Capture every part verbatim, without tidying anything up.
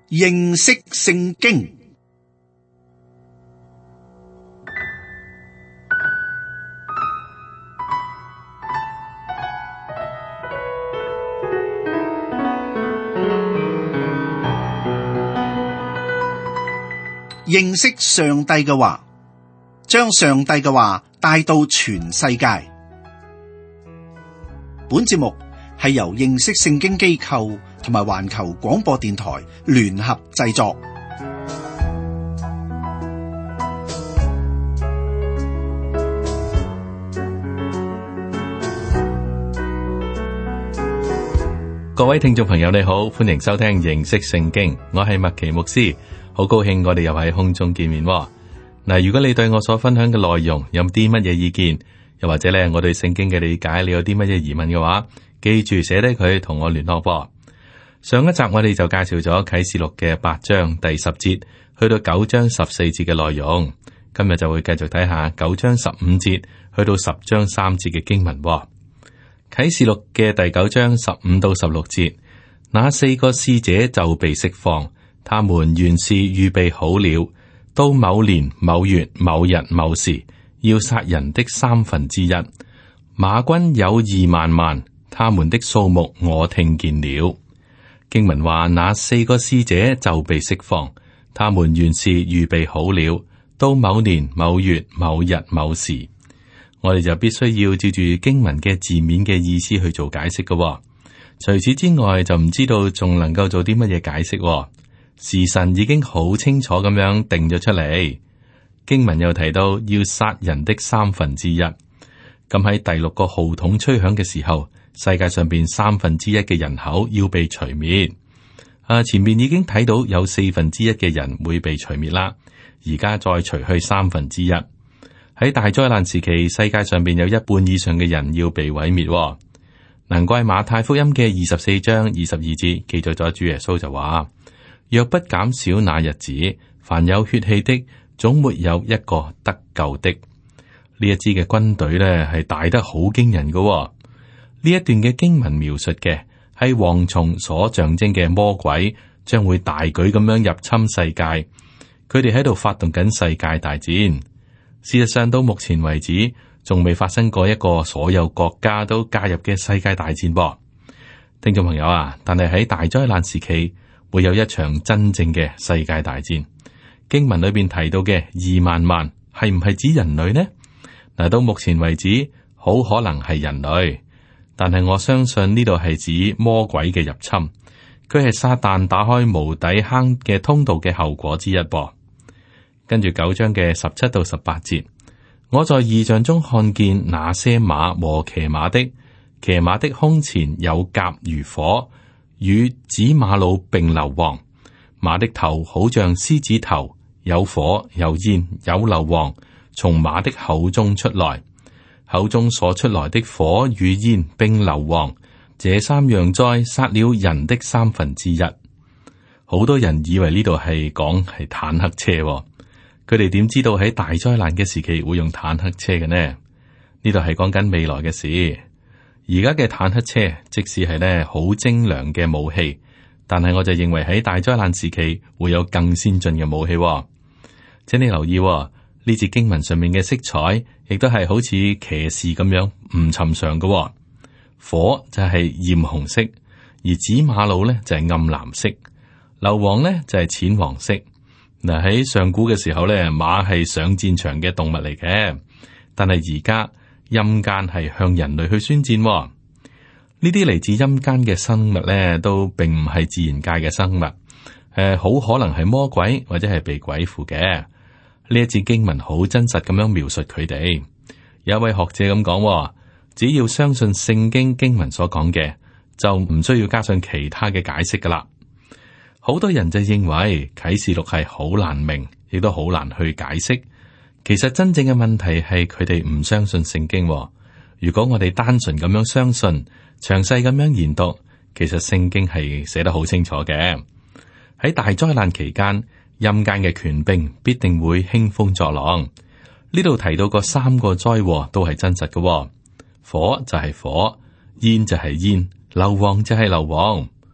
認識聖經。認識上帝嘅話，將上帝嘅話帶到全世界。本節目係由認識聖經機構同埋環球廣播電台聯合製作。 各位聽眾朋友，你好，歡迎收聽認識聖經，我係麥奇牧師。好高興我哋又喺空中見面喎。嗱，如果你對我所分享嘅內容有啲乜嘢意見，又或者咧我對聖經嘅理解，你有啲乜嘢疑問嘅話，記住寫低佢同我聯絡噃。上一集我哋就介紹咗啟示錄嘅八章第十節去到九章十四節嘅內容，今日就會繼續睇下九章十五節去到十章三節嘅經文喎。啟示錄嘅第九章十五到十六節，那四個使者就被釋放。他們原是預備好了，到某年某月某日某時，要殺人的三分之一。馬軍有二萬萬，他們的數目我聽見了。經文話，那四個使者就被釋放，他們原是預備好了，到某年某月某日某時。我哋就必須要照住經文嘅字面嘅意思去做解釋嘅喎。除此之外，就唔知道仲能夠做啲乜嘢解釋喎。時辰已經好清楚咁樣定咗出嚟，經文又提到要殺人的三分之一。咁喺第六個號筒吹響嘅時候，世界上邊三分之一嘅人口要被除滅。啊，前面已經睇到有四分之一嘅人會被除滅啦，而家再除去三分之一。喺大災難時期，世界上邊有一半以上嘅人要被毀滅。難怪馬太福音嘅二十四章二十二節記載咗主耶穌就話，若不減少那日子，凡有血氣的，總沒有一個得救的。呢一支嘅軍隊呢，係大得好驚人嘅、哦。呢一段嘅經文描述嘅係蝗蟲所象徵嘅魔鬼將會大舉咁樣入侵世界，佢哋喺度發動緊世界大戰。事實上到目前為止，仲未發生過一個所有國家都加入嘅世界大戰噃。聽眾朋友啊，但係喺大災難時期，會有一場真正嘅世界大戰。經文裏邊提到嘅二萬萬係唔係指人類呢？嗱，到目前為止，好可能係人類，但係我相信呢度係指魔鬼嘅入侵，佢係撒旦打開無底坑嘅通道嘅後果之一噃。跟住九章嘅十七到十八節，我在異象中看見那些馬和騎馬的，騎馬的胸前有甲如火，與紫瑪瑙並硫磺，馬的頭好像獅子頭，有火有煙有硫磺，從馬的口中出來，口中所出來的火與煙並硫磺，這三樣災殺了人的三分之一。好多人以為呢度係講係坦克車，佢哋點知道喺大災難嘅時期會用坦克車嘅呢？呢度係講緊未來嘅事。而家嘅坦克車，即使係咧好精良嘅武器，但係我就認為喺大災難時期會有更先進嘅武器。請你留意呢節經文上面嘅色彩，亦都係好似騎士咁樣唔尋常嘅。火就係艷紅色，而紫瑪瑙咧就係暗藍色，硫磺咧就係淺黃色。嗱，喺上古嘅時候咧，馬係上戰場嘅動物嚟嘅，但係而家陰間係向人類去宣戰。呢啲嚟自陰間嘅生物咧，都並唔係自然界嘅生物，誒、呃，好可能係魔鬼或者係被鬼附嘅。呢一節經文好真實咁樣描述佢哋。有一位學者咁講，只要相信聖經經文所講嘅，就唔需要加上其他嘅解釋噶啦。好多人就認為啟示錄係好難明，亦都好難去解釋。其實真正嘅問題係佢哋唔相信聖經。如果我哋單純咁樣相信，詳細咁樣研讀，其實聖經係寫得好清楚嘅。喺大災難期間，陰間嘅權柄必定會興風作浪。呢度提到嗰三個災禍都係真實嘅，火就係火，煙就係煙，硫磺就係硫磺。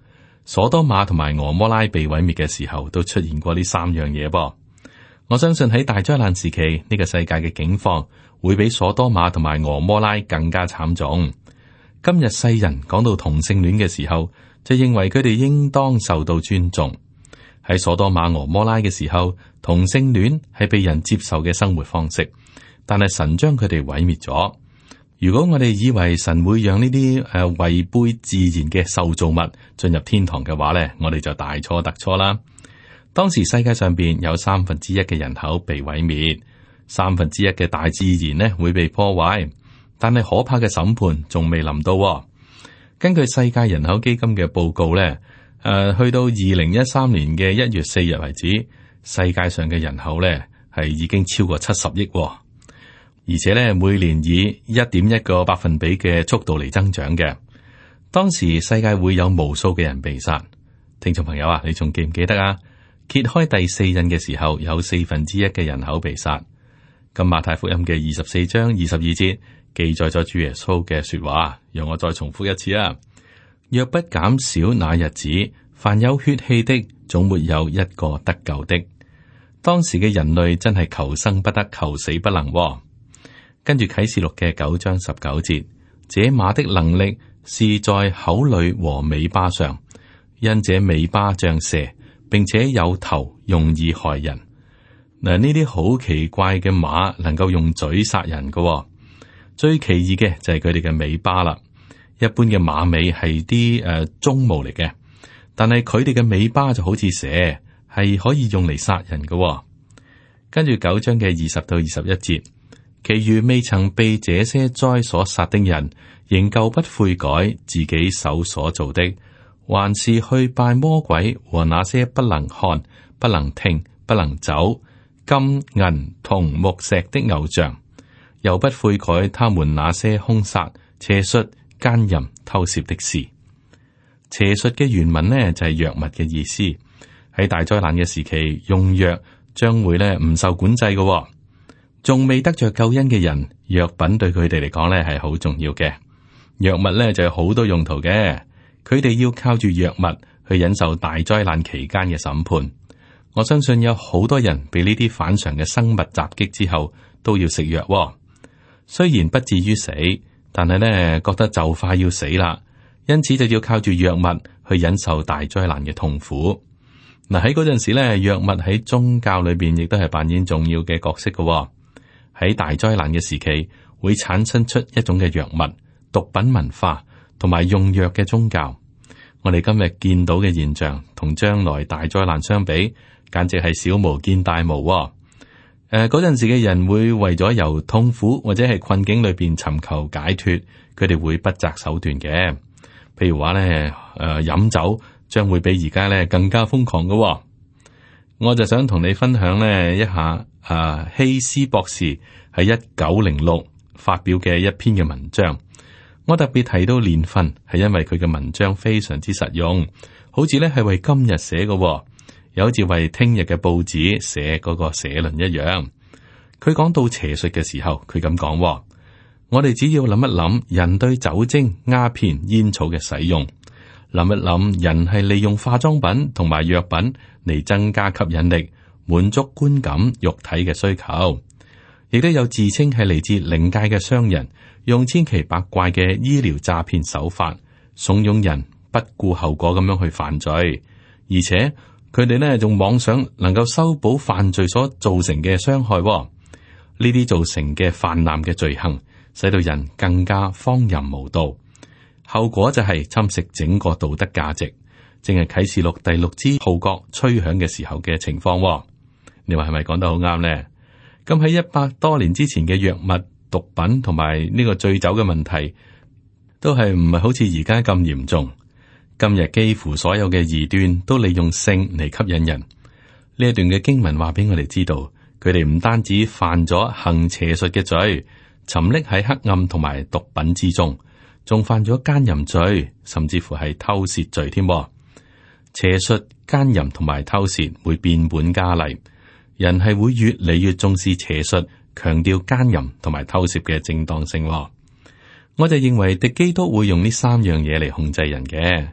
所多瑪同埋俄摩拉被毀滅嘅時候，都出現過呢三樣嘢噃。我相信喺大災難時期，呢個世界嘅境況會比所多瑪同埋俄摩拉更加慘重。今日世人講到同性戀嘅時候，就認為佢哋應當受到尊重。喺所多瑪俄摩拉嘅時候，同性戀係被人接受嘅生活方式，但係神將佢哋毀滅咗。如果我哋以為神會讓呢啲誒違背自然嘅受造物進入天堂嘅話呢，我哋就大錯特錯啦。當時世界上邊有三分之一嘅人口被毀滅，三分之一嘅大自然呢會被破壞，但係可怕嘅審判仲未臨到。根據世界人口基金嘅報告呢，誒去到二零一三年嘅一月四日為止，世界上嘅人口呢係已經超過七十億。而且咧，每年以一點一個百分比嘅速度嚟增長嘅。當時世界會有無數嘅人被殺。聽眾朋友啊，你仲記唔記得啊？揭開第四印嘅時候，有四分之一嘅人口被殺。咁馬太福音嘅二十四章二十二節記載咗主耶穌嘅說話，讓我再重複一次啊。若不減少那日子，凡有血氣的，總沒有一個得救的。當時嘅人類真係求生不得，求死不能。跟住啟示錄嘅九章十九節，這馬的能力是在口裏和尾巴上，因這尾巴像蛇，並且有頭，容易害人。嗱，呢啲好奇怪嘅馬能夠用嘴殺人嘅，最奇異嘅就係佢哋嘅尾巴啦。一般嘅馬尾係啲誒鬃毛嚟嘅，但係佢哋嘅尾巴就好似蛇，係可以用嚟殺人嘅。跟住九章嘅二十到二十一節。其餘未曾被這些災所殺的人，仍舊不悔改自己手所做的，還是去拜魔鬼和那些不能看、不能聽、不能走、金銀銅木石的偶像，又不悔改他們那些兇殺、邪術、奸淫、偷竊的事。邪術嘅原文呢就係藥物嘅意思，喺大災難嘅時期用藥將會呢唔受管制嘅。仲未得着救恩嘅人，藥品對佢哋嚟講咧係好重要嘅。藥物咧就有好多用途嘅，佢哋要靠住藥物去忍受大災難期間嘅審判。我相信有好多人被呢啲反常嘅生物襲擊之後，都要食藥。雖然不至於死，但係咧覺得就快要死啦，因此就要靠住藥物去忍受大災難嘅痛苦。嗱，喺嗰陣時咧，藥物喺宗教裏邊亦都係扮演重要嘅角色嘅。喺大災難嘅時期，會產生出一種嘅藥物、毒品文化同埋用藥嘅宗教。我哋今日見到嘅現象，同將來大災難相比，簡直係小巫見大巫。誒、呃，嗰陣時嘅人會為咗由痛苦或者係困境裏邊尋求解脫，佢哋會不擇手段嘅。譬如話咧，誒、呃，飲酒將會比而家咧更加瘋狂嘅。我就想同你分享呢一下。啊，希斯博士喺一九零六發表嘅一篇嘅文章，我特別提到年份，係因為佢嘅文章非常之實用，好似咧係為今日寫嘅，又好似為聽日嘅報紙寫嗰個社論一樣。佢講到邪術嘅時候，佢咁講：我哋只要諗一諗人對酒精、鴉片、煙草嘅使用，諗一諗人係利用化妝品同埋藥品嚟增加吸引力。滿足觀感、肉體嘅需求，亦都有自稱係嚟自靈界嘅商人，用千奇百怪嘅醫療詐騙手法，慫恿人不顧後果咁樣去犯罪，而且佢哋呢仲妄想能夠修補犯罪所造成嘅傷害。呢啲造成嘅泛濫嘅罪行，使到人更加荒淫無道，後果就係侵蝕整個道德價值，正係啟示錄第六支號角吹響嘅時候嘅情況。你話係咪講得好啱呢？咁喺一百多年之前嘅藥物、毒品同埋呢個醉酒嘅問題，都係唔係好似而家咁嚴重。今日幾乎所有嘅異端都利用性嚟吸引人。呢一段嘅經文話俾我哋知道，佢哋唔單止犯咗行邪術嘅罪，沉溺喺黑暗同埋毒品之中，仲犯咗奸淫罪，甚至乎係偷竊罪添。邪術、奸淫同埋偷竊會變本加厲。人係會越嚟越重視邪術，強調奸淫同埋偷竊嘅正當性。我就認為敵基督會用呢三樣嘢嚟控制人嘅。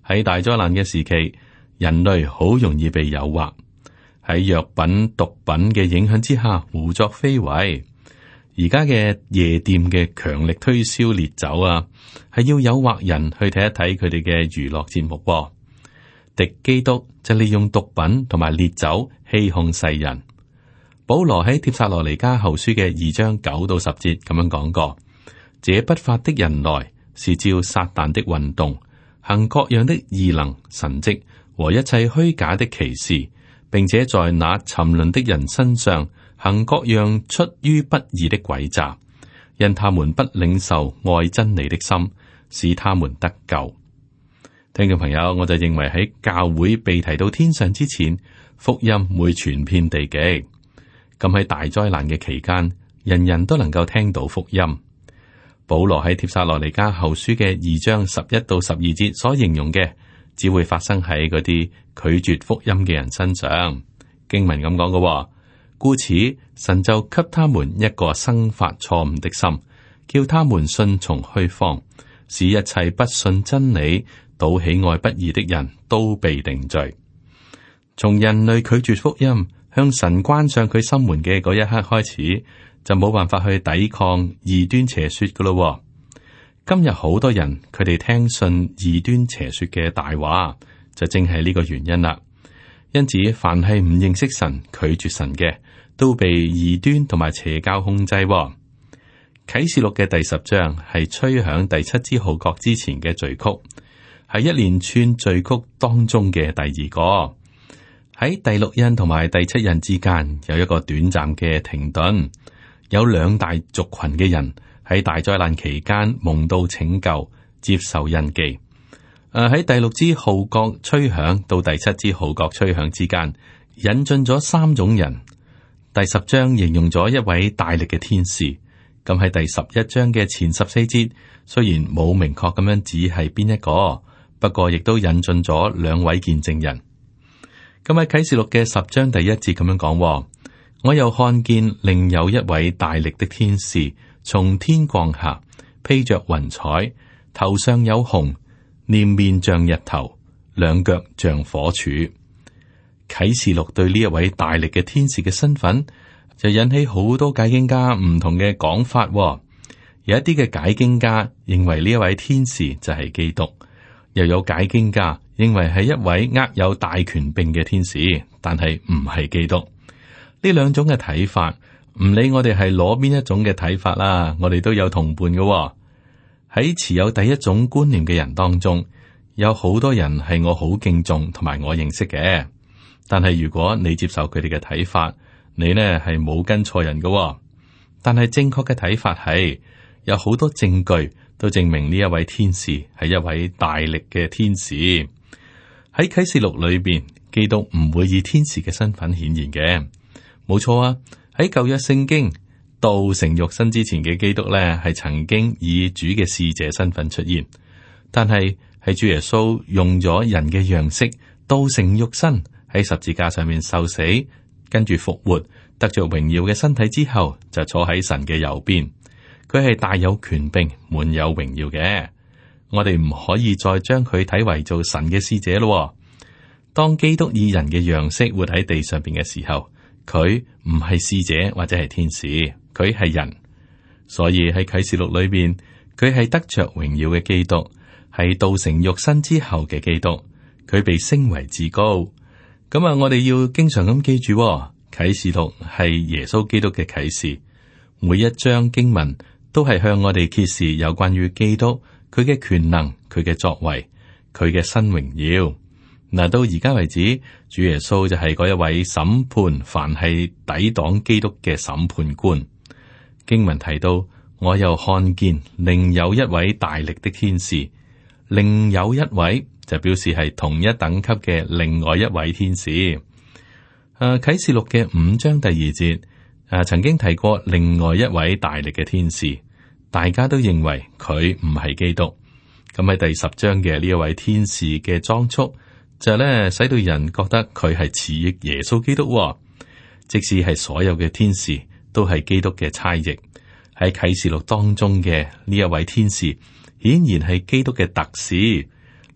喺大災難嘅時期，人類好容易被誘惑，喺藥品、毒品嘅影響之下胡作非為。而家嘅夜店嘅強力推銷烈酒啊，係要誘惑人去睇一睇佢哋嘅娛樂節目。敵基督就利用毒品同埋烈酒欺哄世人。保羅喺帖撒羅尼迦後書嘅二章九到十節咁樣講過：這不法的人來，是照撒旦的運動，行各樣的異能、神蹟和一切虛假的奇事，並且在那沉淪的人身上行各樣出於不義的詭詐，因他們不領受愛真理的心，使他們得救。聽眾朋友，我就認為喺教會被提到天上之前，福音會傳遍地極。咁喺大災難嘅期間，人人都能夠聽到福音。保羅喺帖撒羅尼迦後書嘅二章十一到十二節所形容嘅，只會發生喺嗰啲拒絕福音嘅人身上。經文咁講嘅，故此神就給他們一個生發錯誤的心，叫他們信從虛謊，使一切不信真理、倒喜愛不義的人都被定罪。從人類拒絕福音，向神關上佢心門嘅嗰一刻開始，就冇辦法去抵抗異端邪說噶咯。今日好多人佢哋聽信異端邪說嘅大話，就正係呢個原因啦。因此，凡係唔認識神、拒絕神嘅，都被異端同埋邪教控制。啟示錄嘅第十章係吹響第七支號角之前嘅序曲，係一連串序曲當中嘅第二個。喺第六印同埋第七印之間有一個短暫嘅停頓，有兩大族群嘅人喺大災難期間蒙到拯救，接受印記。誒、呃，喺第六支號角吹響到第七支號角吹響之間，引進咗三種人。第十章形容咗一位大力嘅天使，咁喺第十一章嘅前十四節，雖然冇明確咁樣指係邊一個，不過亦都引進咗兩位見證人。咁喺啟示錄嘅十章第一節咁樣講，我又看見另有一位大力的天使從天降下，披着雲彩，頭上有紅，臉面像日頭，兩腳像火柱。啟示錄對呢一位大力嘅天使嘅身份，就引起好多解經家唔同嘅講法。有一啲嘅解經家認為呢一位天使就係基督，又有解經家認為係一位握有大權柄嘅天使，但係唔係基督。呢兩種嘅睇法，唔理我哋係攞邊一種嘅睇法啦，我哋都有同伴嘅。喺持有第一種觀念嘅人當中，有好多人係我好敬重同埋我認識嘅。但係如果你接受佢哋嘅睇法，你呢係冇跟錯人嘅。但係正確嘅睇法係，有好多證據都證明呢一位天使係一位大力嘅天使。喺啟示錄裏邊，基督唔會以天使嘅身份顯現嘅。冇錯啊！喺舊約聖經道成肉身之前嘅基督咧，係曾經以主嘅使者身份出現。但係係主耶穌用咗人嘅樣式，道成肉身喺十字架上面受死，跟住復活，得着榮耀嘅身體之後，就坐喺神嘅右邊。佢係大有權柄、滿有榮耀嘅。我哋唔可以再將佢睇為做神嘅使者咯。當基督以人嘅樣式活喺地上邊嘅時候，佢唔係使者或者係天使，佢係人。所以喺啟示錄裏邊，佢係得着榮耀嘅基督，係道成肉身之後嘅基督。佢被升為至高。咁啊，我哋要經常咁記住，啟示錄係耶穌基督嘅啟示。每一章經文都係向我哋揭示有關於基督，佢嘅權能，佢嘅作為，佢嘅新榮耀。嗱，到而家為止，主耶穌就係嗰一位審判凡係抵擋基督嘅審判官。經文提到，我又看見另有一位大力的天使，另有一位就表示係同一等級嘅另外一位天使。誒、啊，啟示錄嘅五章第二節，誒、啊，曾經提過另外一位大力嘅天使，大家都認為佢唔係基督。咁喺第十章嘅呢一位天使嘅裝束，就咧使到人覺得佢係似耶穌基督。即使係所有嘅天使都係基督嘅差役，喺啟示錄當中嘅呢一位天使，顯然係基督嘅特使。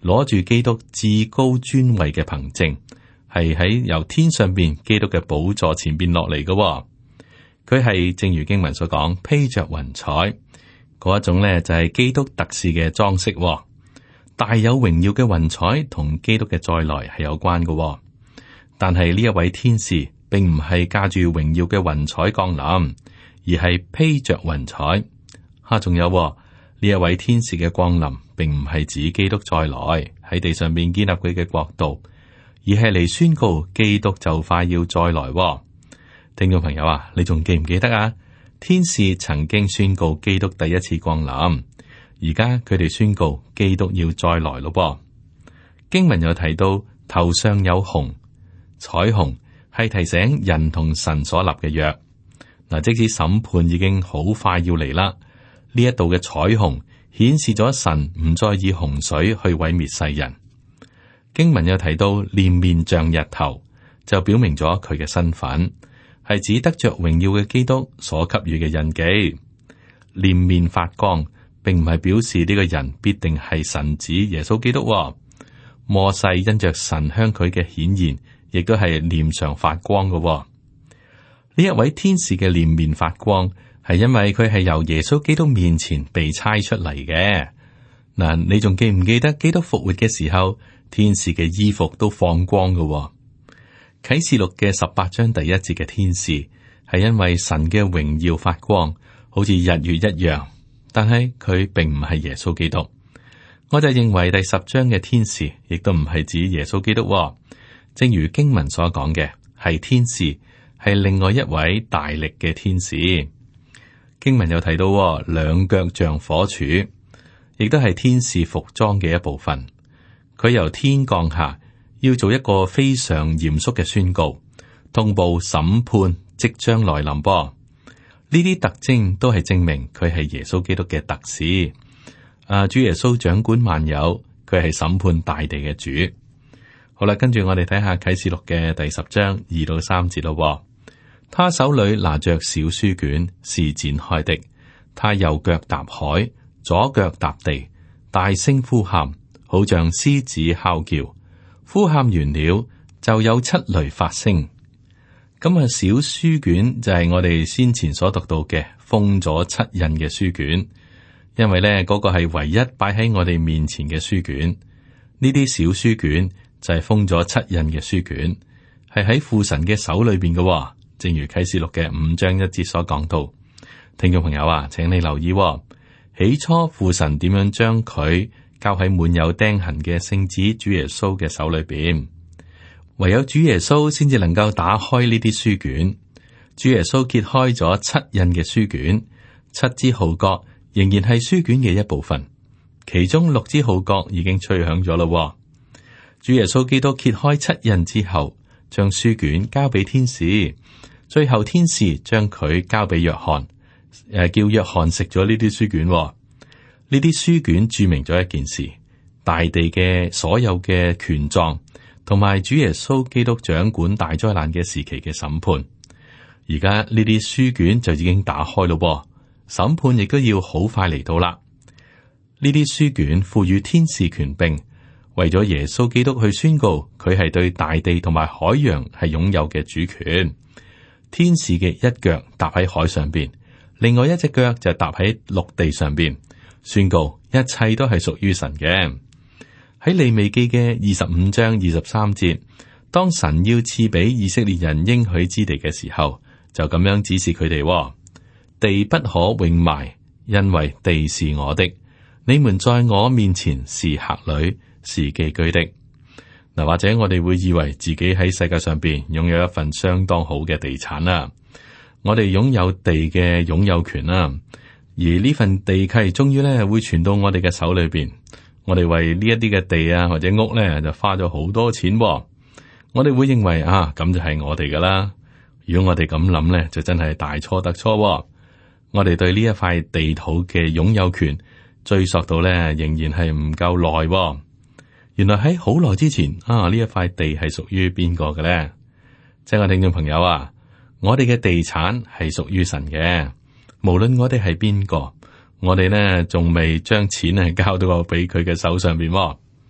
攞住基督至高尊位嘅憑證，係喺由天上邊基督嘅寶座前邊落嚟嘅。佢係正如經文所講，披着雲彩嗰一種咧，就係基督特使嘅裝飾。大有榮耀嘅雲彩同基督嘅再來係有關嘅。但係呢一位天使並唔係駕住榮耀嘅雲彩降臨，而係披着雲彩。吓、啊，仲有呢一位天使嘅降臨，並唔係指基督再來喺地上面建立佢嘅國度，而係嚟宣告基督就快要再來。聽眾朋友啊，你仲記唔記得啊？天使曾經宣告基督第一次降臨，而家佢哋宣告基督要再來咯。噃，經文又提到頭上有虹，彩虹係提醒人同神所立嘅約。嗱，即使審判已經好快要嚟啦，呢一度嘅彩虹顯示咗神唔再以洪水去毀滅世人。經文又提到臉面像日頭，就表明咗佢嘅身份。係指得着榮耀嘅基督所給予嘅印記。臉面發光，並唔係表示呢個人必定係神子耶穌基督。摩西因着神向佢嘅顯現，亦都係臉上發光嘅。呢一位天使嘅臉面發光，係因為佢係由耶穌基督面前被差出嚟嘅。嗱，你仲記唔記得基督復活嘅時候，天使嘅衣服都放光嘅？啟示錄嘅十八章第一節嘅天使係因為神嘅榮耀發光，好似日月一樣，但係佢並唔係耶穌基督。我就認為第十章嘅天使亦都唔係指耶穌基督。正如經文所講嘅，係天使，係另外一位大力嘅天使。經文又提到兩腳像火柱，亦都係天使服裝嘅一部分。佢由天降下，要做一個非常嚴肅嘅宣告，通報審判即將來臨。噃，呢啲特徵都係證明佢係耶穌基督嘅特使。啊，主耶穌掌管萬有，佢係審判大地嘅主。好啦，跟住我哋睇下啟示錄嘅第十章二到三節咯。他手裏拿着小書卷，是展開的。他右腳踏海，左腳踏地，大聲呼喊，好像獅子哮叫。呼喊完了，就有七雷發聲。咁啊，小書卷就係我哋先前所讀到嘅封咗七印嘅書卷，因為咧嗰個係唯一擺喺我哋面前嘅書卷。呢啲小書卷就係封咗七印嘅書卷，係喺父神嘅手裏邊嘅。正如啟示錄嘅五章一節所講到，聽眾朋友啊，請你留意，起初父神點樣將佢交喺滿有釘痕嘅聖子主耶穌嘅手裏邊，唯有主耶穌先至能夠打開呢啲書卷。主耶穌揭開咗七印嘅書卷，七支號角仍然係書卷嘅一部分，其中六支號角已經吹響咗咯。主耶穌基督揭開七印之後，將書卷交俾天使，最後天使將佢交俾約翰，誒，叫約翰食咗呢啲書卷。呢啲書卷注明咗一件事：大地嘅所有嘅權狀，同埋主耶穌基督掌管大災難嘅時期嘅審判。而家呢啲書卷就已經打開咯，審判亦都要好快嚟到啦。呢啲書卷賦予天使權柄，為咗耶穌基督去宣告佢係對大地同埋海洋係擁有嘅主權。天使嘅一腳踏喺海上邊，另外一隻腳就踏喺陸地上邊，宣告一切都係屬於神嘅。喺利未記嘅二十五章二十三節，當神要賜俾以色列人應許之地嘅時候，就咁樣指示佢哋：地不可永賣，因為地是我的，你們在我面前是客旅，是寄居的。嗱，或者我哋會以為自己喺世界上邊擁有一份相當好嘅地產啦，我哋擁有地嘅擁有權啦，而呢份地契終於咧會傳到我哋嘅手裏邊，我哋為呢一啲嘅地啊或者屋咧就花咗好多錢，我哋會認為啊咁就係我哋噶啦。如果我哋咁諗咧，就真係大錯特錯。我哋對呢一塊地土嘅擁有權追溯到咧，仍然係唔夠耐。原來喺好耐之前啊，呢一塊地係屬於邊個嘅咧？即係我聽眾朋友啊，我哋嘅地產係屬於神嘅，無論我哋係邊個，我哋咧仲未將錢係交到個俾佢嘅手上邊。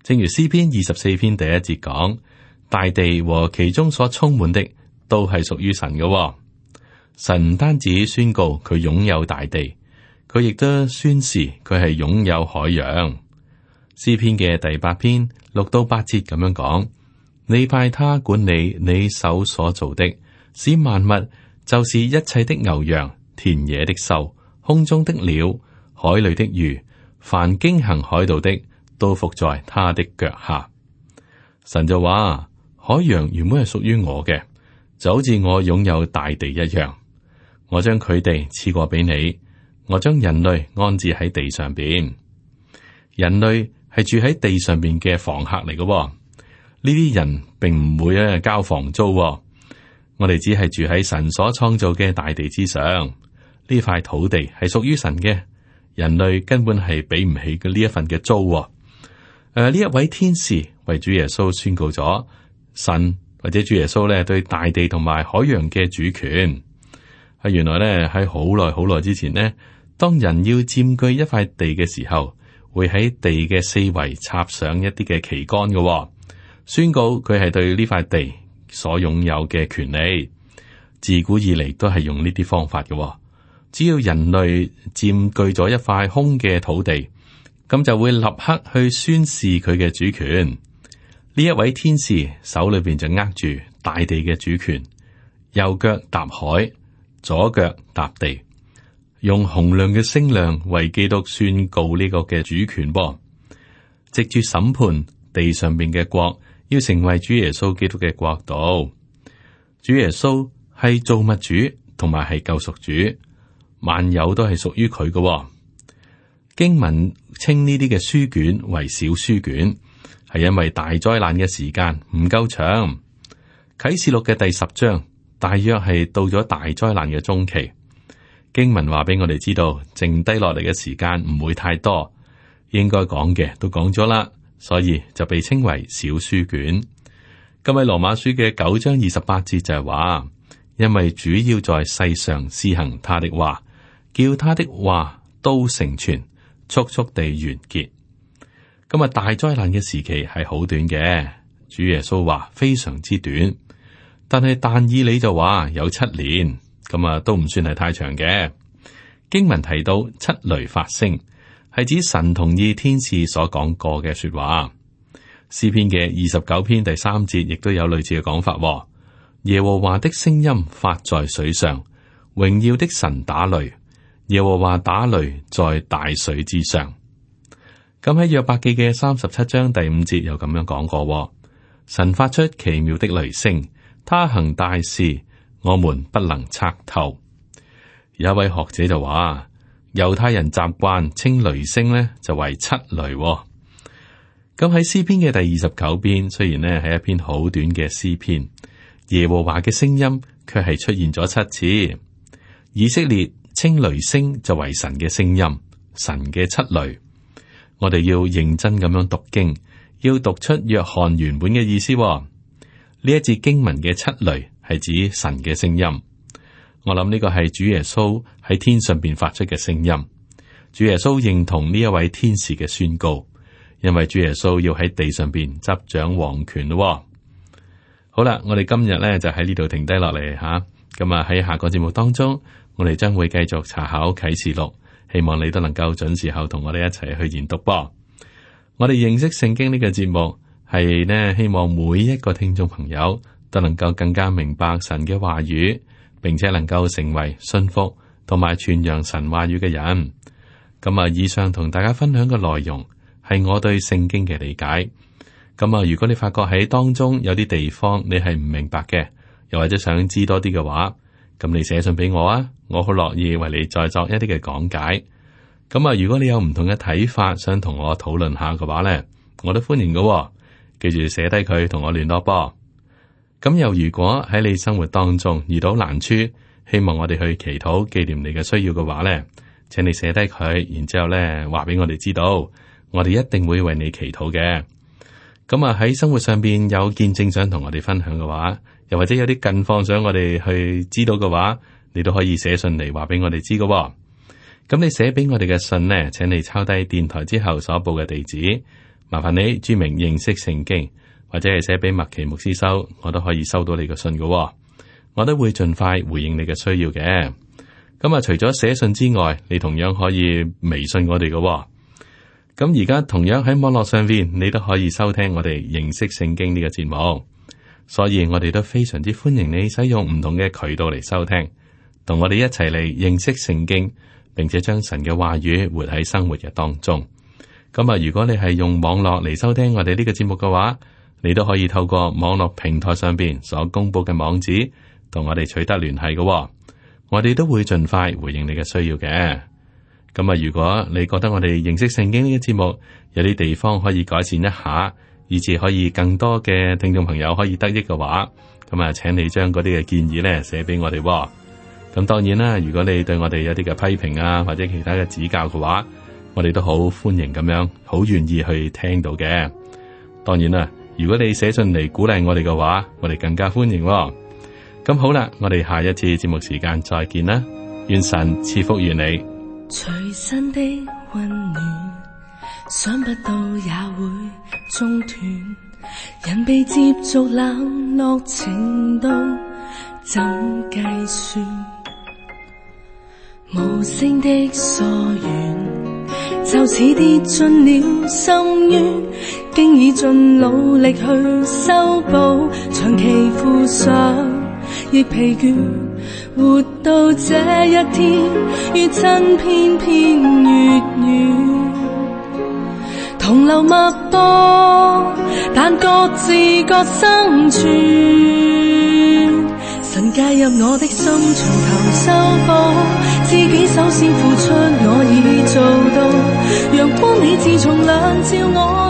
正如詩篇二十四篇第一節講，大地和其中所充滿的都係屬於神嘅、哦。神唔單止宣告佢擁有大地，佢亦都宣示佢係擁有海洋。詩篇嘅第八篇六到八節咁樣講：你派他管理你手所造的，使萬物，就是一切的牛羊、田野的獸、空中的鳥、海裏的魚，凡經行海道的，都伏在他的腳下。神就話：海洋原本係屬於我嘅，就好似我擁有大地一樣。我將佢哋賜過俾你，我將人類安置喺地上邊。人類係住喺地上邊嘅房客嚟嘅、哦，呢啲人並唔會咧交房租、哦。我哋只係住喺神所創造嘅大地之上，呢塊土地係屬於神嘅，人類根本係俾唔起嘅呢一份嘅租、哦。誒、呃，呢一位天使為主耶穌宣告咗神或者主耶穌咧對大地同埋海洋嘅主權。係原來咧喺好耐好耐之前呢，當人要佔據一塊地嘅時候，會喺地嘅四圍插上一啲嘅旗杆嘅、哦，宣告佢係對呢塊地所擁有嘅權利。自古以嚟都係用呢啲方法嘅、哦。只要人類佔據咗一塊空嘅土地，咁就會立刻去宣示佢嘅主權。呢一位天使手裏邊就握住大地嘅主權，右腳踏海，左腳踏地，用洪亮嘅聲量為基督宣告呢個嘅主權噃。藉住審判地上邊嘅國，要成為主耶穌基督嘅國度。主耶穌係造物主，同埋係救贖主，萬有都係屬於佢嘅。經文稱呢啲嘅書卷為小書卷，係因為大災難嘅時間唔夠長。啟示錄嘅第十章大約係到咗大災難嘅中期。經文話俾我哋知道，剩低落嚟嘅時間唔會太多，應該講嘅都講咗啦，所以就被稱為小書卷。今日羅馬書嘅九章二十八節就係話，因為主要在世上施行他的話，叫他的話都成全，速速地完結。今日大災難嘅時期係好短嘅，主耶穌話非常之短。但係但以理就話有七年，咁啊都唔算係太長嘅。經文提到七雷發聲，係指神同意天使所講過嘅說話。詩篇嘅二十九篇第三節亦都有類似嘅講法。耶和華的聲音發在水上，榮耀的神打雷，耶和華打雷在大水之上。咁喺約伯記嘅三十七章第五節又咁樣講過，神發出奇妙的雷聲。他行大事，我們不能測透。有一位學者就話，猶太人習慣稱雷聲呢就為七雷。咁喺詩篇嘅第二十九篇，雖然呢係一篇好短嘅詩篇，耶和華嘅聲音卻係出現咗七次。以色列稱雷聲就為神嘅聲音，神嘅七雷。我哋要認真咁樣讀經，要讀出約翰原本嘅意思。呢一節經文嘅七雷係指神嘅聲音，我諗呢個係主耶穌喺天上邊發出嘅聲音。主耶穌認同呢一位天使嘅宣告，因為主耶穌要喺地上邊執掌王權咯。好啦，我哋今日咧就喺呢度停低落嚟吓，咁啊喺下個節目當中，我哋將會繼續查考啟示錄，希望你都能夠準時候同我哋一齊去研讀噃。我哋認識聖經呢個節目，係呢，希望每一個聽眾朋友都能夠更加明白神嘅話語，並且能夠成為信服同埋傳揚神話語嘅人。咁啊，以上同大家分享嘅內容係我對聖經嘅理解。咁啊，如果你發覺喺當中有啲地方你係唔明白嘅，又或者想知多啲嘅話，咁你寫信俾我啊，我好樂意為你再作一啲嘅講解。咁啊，如果你有唔同嘅睇法，想同我討論下嘅話呢，我都歡迎嘅。記住寫低佢同我聯絡噃。咁又如果喺你生活當中遇到難處，希望我哋去祈禱紀念你嘅需要嘅話呢，請你寫低佢，然之後咧話俾我哋知道，我哋一定會為你祈禱嘅。咁啊喺生活上邊有見證想同我哋分享嘅話，又或者有啲近況想我哋去知道嘅話，你都可以寫信嚟話俾我哋知嘅。咁你寫俾我哋嘅信呢，請你抄低電台之後所報嘅地址。 麻煩你注明認識聖經，或者係寫俾麥奇牧師收，我都可以收到你嘅信嘅。我都會盡快回應你嘅需要嘅。咁啊，除咗寫信之外，你同樣可以微信我哋嘅。咁而家同樣喺網絡上邊，你都可以收聽我哋認識聖經呢個節目。所以我哋都非常之歡迎你使用唔同嘅渠道嚟收聽，同我哋一齊嚟認識聖經，並且將神嘅話語活喺生活嘅當中。咁啊，如果你係用網絡嚟收聽我哋呢個節目嘅話，你都可以透過網絡平台上邊所公布嘅網址，同我哋取得聯繫嘅。我哋都會盡快回應你嘅需要嘅。咁啊，如果你覺得我哋認識聖經呢個節目有啲地方可以改善一下，以至可以更多嘅聽眾朋友可以得益嘅話，咁啊，請你將嗰啲嘅建議咧寫俾我哋。咁當然啦，如果你對我哋有啲嘅批評啊，或者其他嘅指教嘅話，我哋都好歡迎咁樣，好願意去聽到嘅。當然啦，如果你寫信嚟鼓勵我哋嘅話，我哋更加歡迎。咁好啦，我哋下一次節目時間再見啦，願神賜福於你。 隨身的溫暖，想不到也會中斷，人被接觸冷落程度怎計算？無聲的疏遠，就似跌進了深淵，經已盡努力去修補，長期負上亦疲倦，活到這一天，越親偏偏越遠，同流脈搏，但各自各生存。神介入我的心，從頭修補，自己首先付出，我已做到，陽光你自從亮照我。